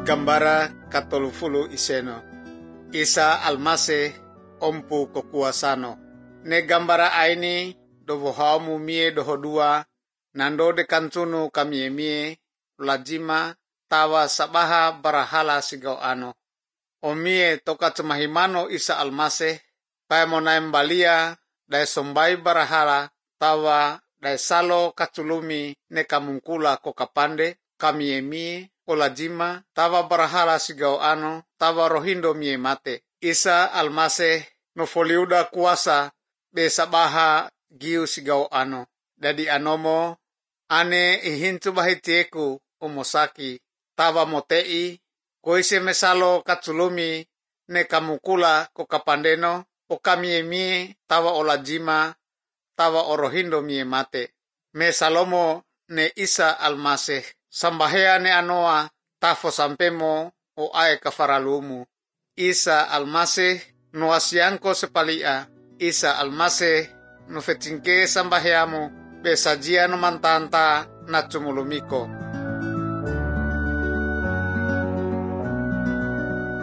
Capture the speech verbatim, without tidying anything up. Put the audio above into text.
Gambara katolufulu iseno. Isa almase ompu kekuasano. Ne gambara aini dovo haumu mie doho dua. Nando de kantunu kamie mie. Lajima tawa sabaha barahala sigau ano. Omie toka cemahimano isa almase. Pai monaim balia. Dai sombai barahala. Tawa dai salo katulumi ne kamungkula kokapande. Kamie mie. Olajima tawa barahala sigau ano. Tawa rohindo mie mate. Isa almase nofoliuda kuasa. Be sabaha giu sigau ano. Dadi anomo. Ane ihintu bahitieku umosaki. Tawa motei. Koise mesalo katsulumi. Ne kamukula kokapandeno. O kamie mie. Tawa olajima. Tawa orohindo mie mate. Me salomo ne isa almase. Sambahea ne anoa. Tafo sampemo. O ae kafaralumu. Isa almase. Nuasianko sepalia. Isa almase. Nufetingke sambaheamu. Besajia no mantanta na tumulumiko.